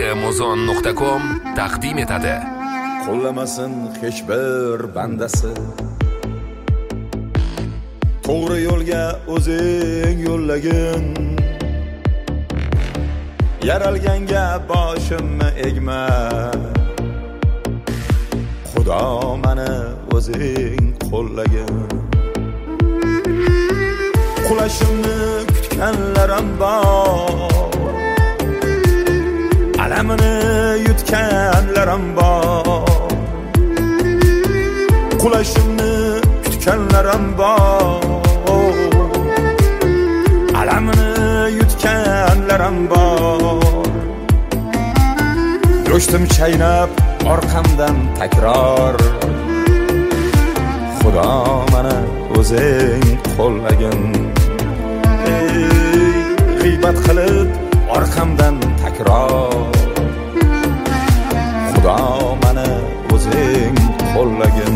kmozon.com taqdim etadi. Qo'llamasin hech bir bandasi, to'g'ri yo'lga o'zing yo'llagin. Yaralganga boshimni egma, Xudo meni o'zing qo'llagin. Qulashimni kutganlarim bor, alamini yutganlarim bor. Qulashimni kutganlarim bor, alamini yutganlarim bor. Do'stim chaynab orqamdan takror, Xudo meni o'zing qo'llagin. G'iybat qilib orqamdan takror, Xudo meni o'zing qo'llagin.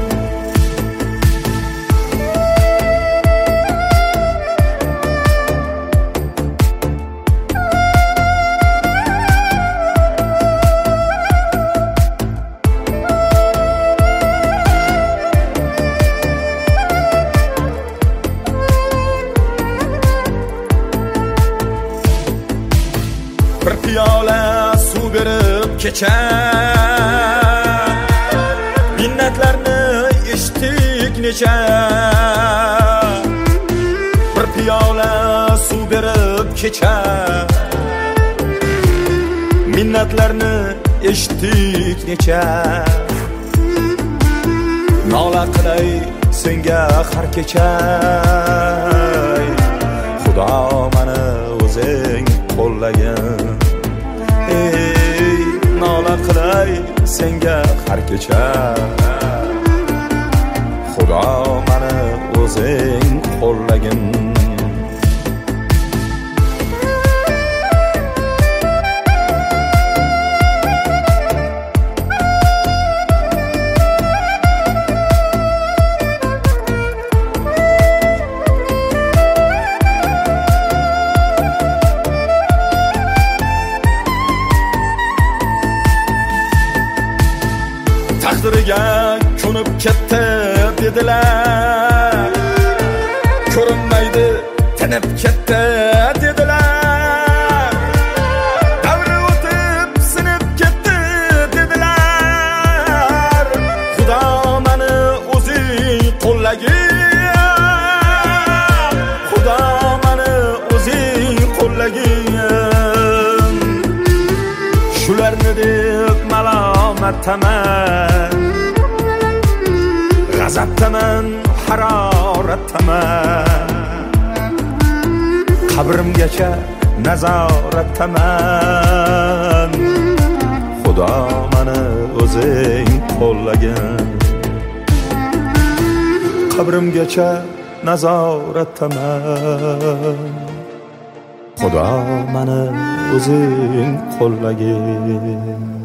Bir piyola suv berib kechar, minnatlarni eshitdik necha. Bir piyola suv berib kechar, minnatlarni eshitdik necha. Nola qilay senga har kecha, Xudo meni o'zing qo'llagin. Nola qilay senga har kecha, Xudo meni o'zing qo'llagin. Taqdiriga ko'nib ketdi dedilar, ko'rinmaydi tinib ketdi dedilar. Davri o'tib sinib ketdi dedilar. Xudo meni o'zing qo'llagin, Xudo meni o'zing qo'llagin. Shularni deb malomatdaman, g'azabdaman, haroratdaman. Qabrimgacha nazoratdaman, Xudo meni o'zing qo'llagin. Qabrimgacha nazoratdaman, Xudo meni o'zing qo'llagin.